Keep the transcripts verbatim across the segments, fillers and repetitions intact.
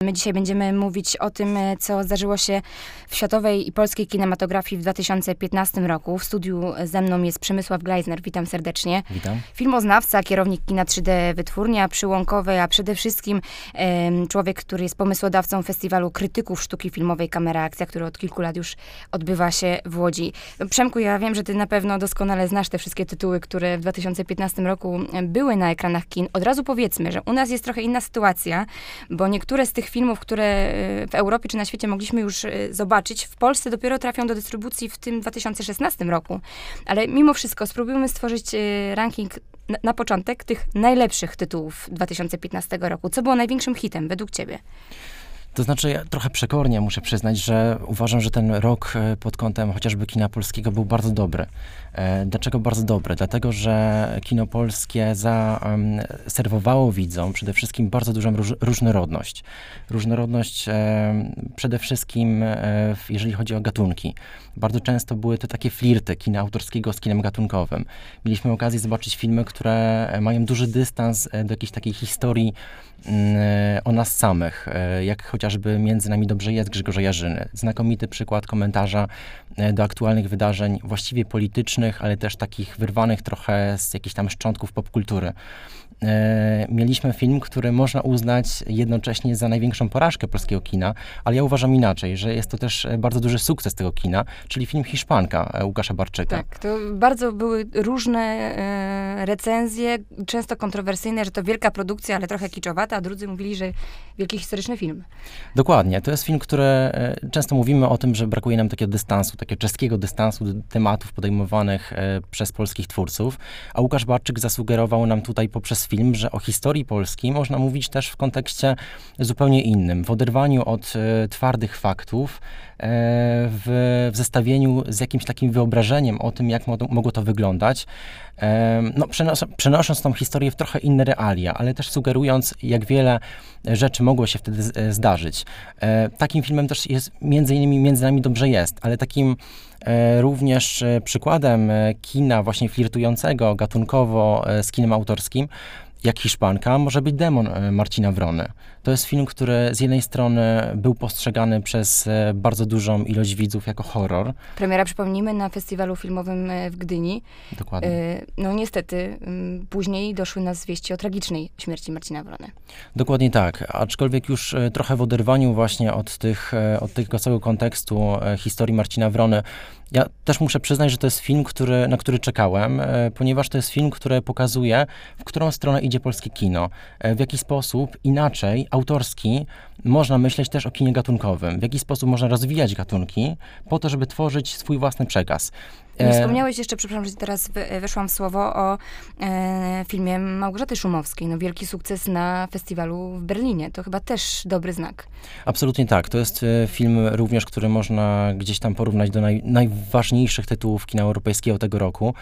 My dzisiaj będziemy mówić o tym, co zdarzyło się w światowej i polskiej kinematografii w dwa tysiące piętnastym roku. W studiu ze mną jest Przemysław Glajzner. Witam serdecznie. Witam. Filmoznawca, kierownik kina trzy D Wytwórnia Przyłąkowej, a przede wszystkim e, człowiek, który jest pomysłodawcą festiwalu krytyków sztuki filmowej Kamera Akcja, który od kilku lat już odbywa się w Łodzi. Przemku, ja wiem, że ty na pewno doskonale znasz te wszystkie tytuły, które w dwa tysiące piętnastym roku były na ekranach kin. Od razu powiedzmy, że u nas jest trochę inna sytuacja, bo niektóre z tych filmów, które w Europie czy na świecie mogliśmy już zobaczyć, w Polsce dopiero trafią do dystrybucji w tym dwa tysiące szesnastym roku. Ale mimo wszystko spróbujmy stworzyć ranking na, na początek tych najlepszych tytułów dwa tysiące piętnastego roku. Co było największym hitem według ciebie? To znaczy, ja trochę przekornie muszę przyznać, że uważam, że ten rok pod kątem chociażby kina polskiego był bardzo dobry. Dlaczego bardzo dobry? Dlatego, że kino polskie zaserwowało widzom przede wszystkim bardzo dużą róż, różnorodność. Różnorodność przede wszystkim, jeżeli chodzi o gatunki. Bardzo często były to takie flirty kina autorskiego z kinem gatunkowym. Mieliśmy okazję zobaczyć filmy, które mają duży dystans do jakiejś takiej historii o nas samych, jak chociażby Między nami dobrze jest Grzegorza Jarzyny. Znakomity przykład komentarza do aktualnych wydarzeń, właściwie politycznych, ale też takich wyrwanych trochę z jakichś tam szczątków popkultury. Mieliśmy film, który można uznać jednocześnie za największą porażkę polskiego kina, ale ja uważam inaczej, że jest to też bardzo duży sukces tego kina, czyli film Hiszpanka Łukasza Barczyka. Tak, to bardzo były różne e, recenzje, często kontrowersyjne, że to wielka produkcja, ale trochę kiczowata, a drudzy mówili, że wielki historyczny film. Dokładnie. To jest film, który e, często mówimy o tym, że brakuje nam takiego dystansu, takiego czeskiego dystansu do tematów podejmowanych e, przez polskich twórców, a Łukasz Barczyk zasugerował nam tutaj poprzez film, że o historii Polski można mówić też w kontekście zupełnie innym, w oderwaniu od e, twardych faktów, e, w, w zestawieniu z jakimś takim wyobrażeniem o tym, jak mo- mogło to wyglądać, e, no, przenos- przenosząc tą historię w trochę inne realia, ale też sugerując, jak wiele rzeczy mogło się wtedy z- zdarzyć. E, takim filmem też jest między innymi Między nami dobrze jest, ale takim e, również e, przykładem e, kina właśnie flirtującego gatunkowo e, z kinem autorskim, jak Hiszpanka, może być Demon Marcina Wrony. To jest film, który z jednej strony był postrzegany przez bardzo dużą ilość widzów jako horror. Premiera, przypomnijmy, na festiwalu filmowym w Gdyni. Dokładnie. No niestety, później doszły nas wieści o tragicznej śmierci Marcina Wrony. Dokładnie tak, aczkolwiek już trochę w oderwaniu właśnie od, tych, od tego całego kontekstu historii Marcina Wrony, ja też muszę przyznać, że to jest film, który, na który czekałem, ponieważ to jest film, który pokazuje, w którą stronę idzie polskie kino. W jaki sposób inaczej, autorski, można myśleć też o kinie gatunkowym. W jaki sposób można rozwijać gatunki po to, żeby tworzyć swój własny przekaz. Nie wspomniałeś jeszcze, przepraszam, że teraz weszłam w słowo, o e, filmie Małgorzaty Szumowskiej. No wielki sukces na festiwalu w Berlinie. To chyba też dobry znak. Absolutnie tak. To jest e, film również, który można gdzieś tam porównać do naj, najważniejszych tytułów kina europejskiego tego roku.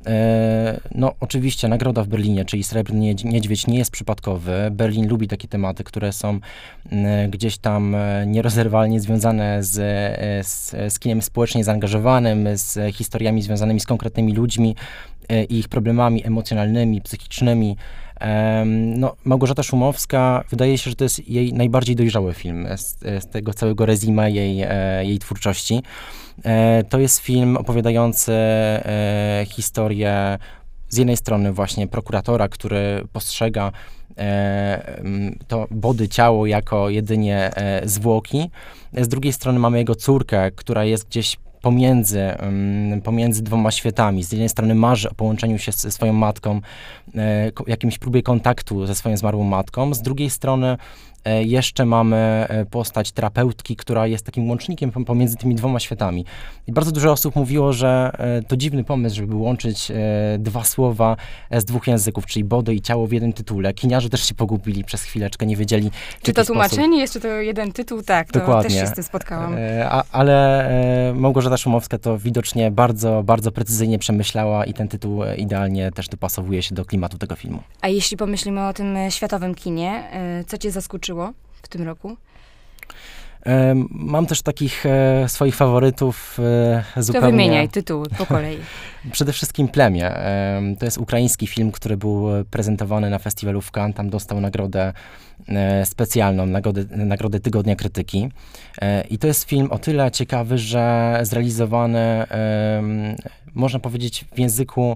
E, no oczywiście nagroda w Berlinie, czyli Srebrny Niedźwiedź, nie jest przypadkowy. Berlin lubi takie tematy, które są e, gdzieś tam e, nierozerwalnie związane z, e, z, z kinem społecznie zaangażowanym, z historiami związanymi z konkretnymi ludźmi e, i ich problemami emocjonalnymi, psychicznymi. E, no, Małgorzata Szumowska, wydaje się, że to jest jej najbardziej dojrzały film z, z tego całego resume jej, e, jej twórczości. E, to jest film opowiadający e, historię z jednej strony właśnie prokuratora, który postrzega e, to body ciało jako jedynie e, zwłoki. Z drugiej strony mamy jego córkę, która jest gdzieś pomiędzy, um, pomiędzy dwoma światami. Z jednej strony marzy o połączeniu się ze swoją matką, e, ko- jakimś próbie kontaktu ze swoją zmarłą matką. Z drugiej strony e, jeszcze mamy postać terapeutki, która jest takim łącznikiem pomiędzy tymi dwoma światami. I bardzo dużo osób mówiło, że e, to dziwny pomysł, żeby łączyć e, dwa słowa z dwóch języków, czyli body i ciało w jednym tytule. Kiniarze też się pogubili przez chwileczkę, nie wiedzieli, Czy to tłumaczenie sposób... jest, czy to jeden tytuł? Tak, to Dokładnie. też się z tym spotkałam. E, a, ale e, Małgorzata Szumowska to widocznie bardzo, bardzo precyzyjnie przemyślała i ten tytuł idealnie też dopasowuje się do klimatu tego filmu. A jeśli pomyślimy o tym światowym kinie, co cię zaskoczyło w tym roku? E, mam też takich e, swoich faworytów e, zupełnie... To wymieniaj tytuły po kolei. Przede wszystkim Plemię. E, to jest ukraiński film, który był prezentowany na festiwalu w Cannes. Tam dostał nagrodę e, specjalną, nagrodę, nagrodę Tygodnia Krytyki. E, I to jest film o tyle ciekawy, że zrealizowany, e, można powiedzieć, w języku,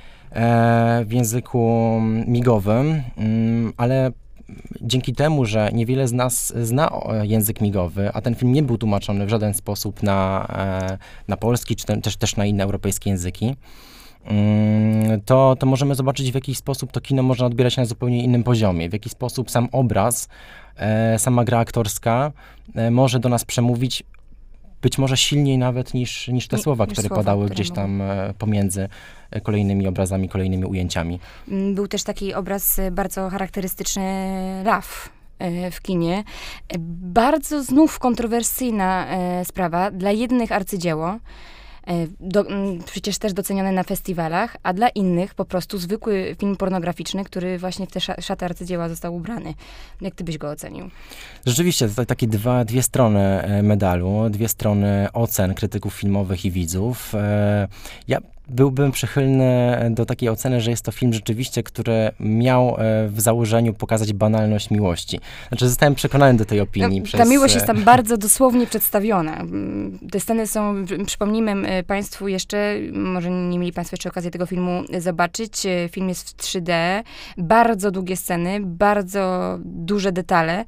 e, w języku migowym, m, ale dzięki temu, że niewiele z nas zna język migowy, a ten film nie był tłumaczony w żaden sposób na, na polski, czy też, też na inne europejskie języki, to, to możemy zobaczyć, w jaki sposób to kino można odbierać na zupełnie innym poziomie, w jaki sposób sam obraz, sama gra aktorska może do nas przemówić być może silniej nawet niż, niż te Ni- słowa, niż które słowa, padały które gdzieś mogą. tam e, pomiędzy e, kolejnymi obrazami, kolejnymi ujęciami. Mm, Był też taki obraz e, bardzo charakterystyczny, Raf e, w kinie. E, Bardzo znów kontrowersyjna e, sprawa. Dla jednych arcydzieło, e, do, m, przecież też docenione na festiwalach, a dla innych po prostu zwykły film pornograficzny, który właśnie w te sza- szaty arcydzieła został ubrany. Jak ty byś go ocenił? Rzeczywiście, to takie dwa, dwie strony e, medalu, dwie strony ocen krytyków filmowych i widzów. E, Ja byłbym przychylny do takiej oceny, że jest to film rzeczywiście, który miał e, w założeniu pokazać banalność miłości. Znaczy, zostałem przekonany do tej opinii. No, przez, ta miłość jest e, tam bardzo dosłownie przedstawiona. Mm, Te sceny są, przypomnijmy e, Państwu jeszcze, może nie mieli Państwo jeszcze okazji tego filmu zobaczyć. E, Film jest w trzy D, bardzo długie sceny, bardzo duże detale.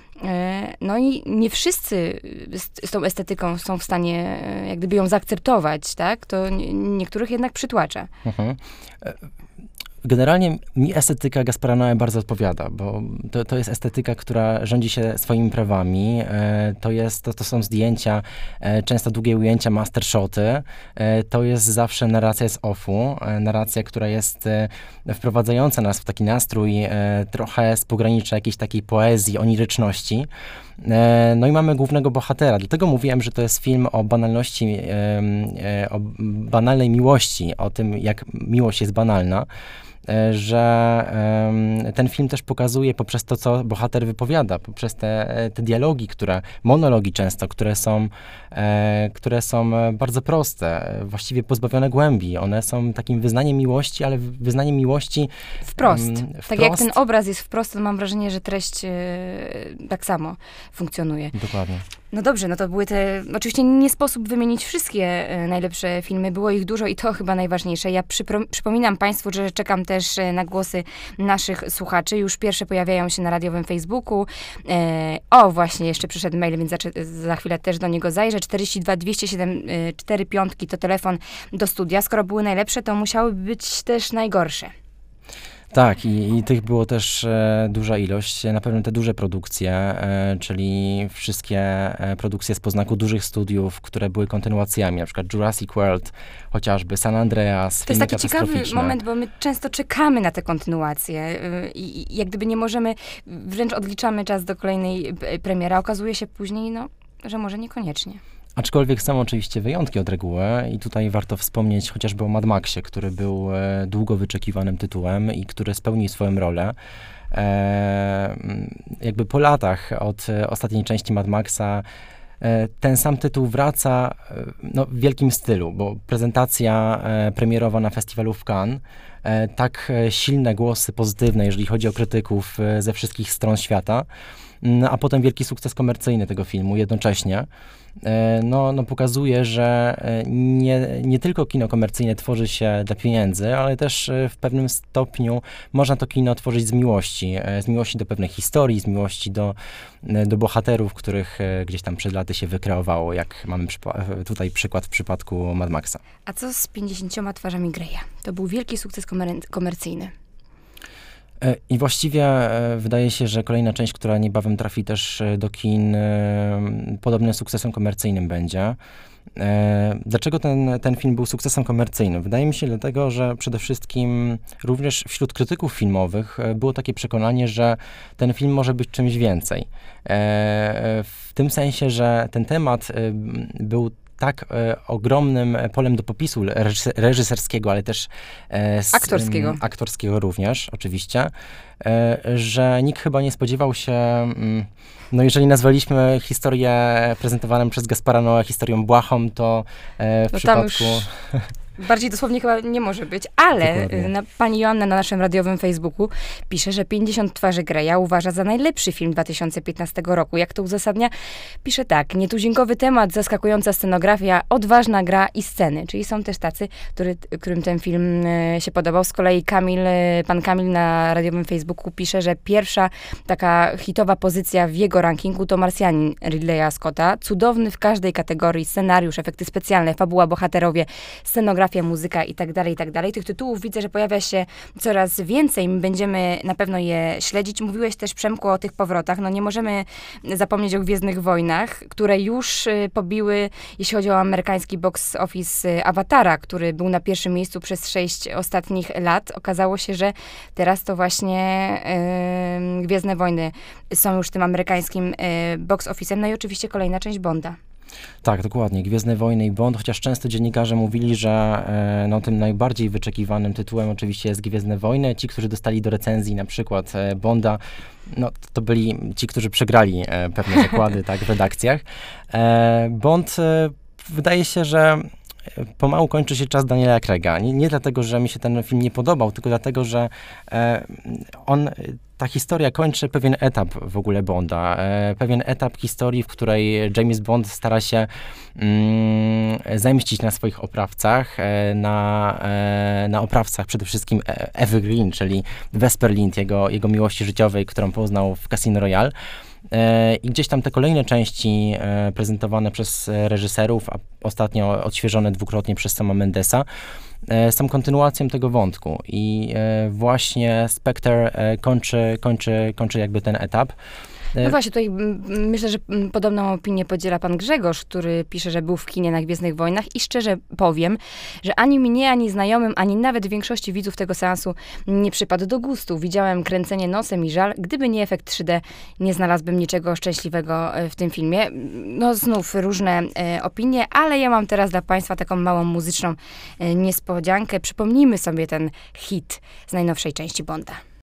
E, No i nie wszyscy z, z tą estetyką są w stanie e, jak gdyby ją zaakceptować, tak? To nie, niektórych jednak przytłacza. Mhm. E, Generalnie mi estetyka Gaspara Noé bardzo odpowiada, bo to, to jest estetyka, która rządzi się swoimi prawami. E, to, jest, to, to są zdjęcia, e, często długie ujęcia, mastershoty. E, to jest zawsze narracja z offu, e, narracja, która jest e, wprowadzająca nas w taki nastrój e, trochę z pogranicza jakiejś takiej poezji, oniryczności. E, No i mamy głównego bohatera. Dlatego mówiłem, że to jest film o banalności, e, e, o banalnej miłości, o tym, jak miłość jest banalna. E, że em, ten film też pokazuje poprzez to, co bohater wypowiada, poprzez te, te dialogi, które, monologi często, które są, e, które są bardzo proste, właściwie pozbawione głębi. One są takim wyznaniem miłości, ale wyznaniem miłości Wprost. em, Tak wprost. jak ten obraz jest wprost, to mam wrażenie, że treść e, tak samo funkcjonuje. Dokładnie. No dobrze, no to były te... Oczywiście nie sposób wymienić wszystkie e, najlepsze filmy. Było ich dużo i to chyba najważniejsze. Ja przypro- przypominam Państwu, że czekam też e, na głosy naszych słuchaczy. Już pierwsze pojawiają się na radiowym Facebooku. E, o, właśnie, jeszcze przyszedł mail, więc za, za chwilę też do niego zajrzę. czterdzieści dwa dwieście siedem cztery piątki to telefon do studia. Skoro były najlepsze, to musiały być też najgorsze. Tak, i, i tych było też e, duża ilość. Na pewno te duże produkcje, e, czyli wszystkie e, produkcje z poznaku dużych studiów, które były kontynuacjami, na przykład Jurassic World, chociażby San Andreas, To jest filmy taki ciekawy katastroficzne. moment, bo my często czekamy na te kontynuacje yy, i, i jak gdyby nie możemy, wręcz odliczamy czas do kolejnej p- premiery, a okazuje się później, no, że może niekoniecznie. Aczkolwiek są oczywiście wyjątki od reguły i tutaj warto wspomnieć chociażby o Mad Maxie, który był e, długo wyczekiwanym tytułem i który spełnił swoją rolę. E, jakby po latach od e, ostatniej części Mad Maxa e, ten sam tytuł wraca e, no, w wielkim stylu, bo prezentacja e, premierowa na festiwalu w Cannes, e, tak e, silne głosy pozytywne, jeżeli chodzi o krytyków e, ze wszystkich stron świata, no, a potem wielki sukces komercyjny tego filmu jednocześnie. No, no pokazuje, że nie, nie tylko kino komercyjne tworzy się dla pieniędzy, ale też w pewnym stopniu można to kino tworzyć z miłości. Z miłości do pewnej historii, z miłości do, do bohaterów, których gdzieś tam przed laty się wykreowało, jak mamy przypa- tutaj przykład w przypadku Mad Maxa. A co z pięćdziesięcioma twarzami Greya? To był wielki sukces komer- komercyjny. I właściwie e, wydaje się, że kolejna część, która niebawem trafi też e, do kin, e, podobnym sukcesem komercyjnym będzie. E, Dlaczego ten, ten film był sukcesem komercyjnym? Wydaje mi się dlatego, że przede wszystkim również wśród krytyków filmowych e, było takie przekonanie, że ten film może być czymś więcej. E, W tym sensie, że ten temat e, był tak e, ogromnym polem do popisu reżyser, reżyserskiego, ale też e, z, aktorskiego. M, aktorskiego również, oczywiście, e, że nikt chyba nie spodziewał się, m, no jeżeli nazwaliśmy historię prezentowaną przez Gaspara Noé historią błahą, to e, w no przypadku... Bardziej dosłownie chyba nie może być, ale na, pani Joanna na naszym radiowym Facebooku pisze, że pięćdziesiąt twarzy Greya uważa za najlepszy film dwa tysiące piętnastego roku. Jak to uzasadnia? Pisze tak, nietuzinkowy temat, zaskakująca scenografia, odważna gra i sceny. Czyli są też tacy, który, którym ten film e, się podobał. Z kolei Kamil, e, pan Kamil na radiowym Facebooku pisze, że pierwsza taka hitowa pozycja w jego rankingu to Marsjanin Ridleya Scotta. Cudowny w każdej kategorii, scenariusz, efekty specjalne, fabuła, bohaterowie, scenografia, muzyka i tak dalej, i tak dalej. Tych tytułów widzę, że pojawia się coraz więcej. My będziemy na pewno je śledzić. Mówiłeś też, Przemku, o tych powrotach. No nie możemy zapomnieć o Gwiezdnych Wojnach, które już y, pobiły, jeśli chodzi o amerykański box office, y, Awatara, który był na pierwszym miejscu przez sześć ostatnich lat. Okazało się, że teraz to właśnie y, Gwiezdne Wojny są już tym amerykańskim y, box office'em. No i oczywiście kolejna część Bonda. Tak, dokładnie. Gwiezdne Wojny i Bond, chociaż często dziennikarze mówili, że e, no, tym najbardziej wyczekiwanym tytułem oczywiście jest Gwiezdne Wojny. Ci, którzy dostali do recenzji na przykład e, Bonda, no to byli ci, którzy przegrali e, pewne zakłady tak, w redakcjach. E, Bond e, wydaje się, że pomału kończy się czas Daniela Craiga. Nie, nie dlatego, że mi się ten film nie podobał, tylko dlatego, że e, on, ta historia kończy pewien etap w ogóle Bonda. E, pewien etap historii, w której James Bond stara się mm, zemścić na swoich oprawcach, e, na, e, na oprawcach przede wszystkim Evy Green, czyli Vesper Lynd, jego, jego miłości życiowej, którą poznał w Casino Royale. I gdzieś tam te kolejne części e, prezentowane przez reżyserów, a ostatnio odświeżone dwukrotnie przez sama Mendesa, e, są kontynuacją tego wątku. I e, właśnie Spectre e, kończy, kończy, kończy jakby ten etap. No właśnie, tutaj m, myślę, że m, podobną opinię podziela pan Grzegorz, który pisze, że był w kinie na Gwiezdnych Wojnach i szczerze powiem, że ani mnie, ani znajomym, ani nawet większości widzów tego seansu nie przypadł do gustu. Widziałem kręcenie nosem i żal. Gdyby nie efekt trzy D, nie znalazłbym niczego szczęśliwego w tym filmie. No znów różne e, opinie, ale ja mam teraz dla państwa taką małą muzyczną e, niespodziankę. Przypomnijmy sobie ten hit z najnowszej części Bonda.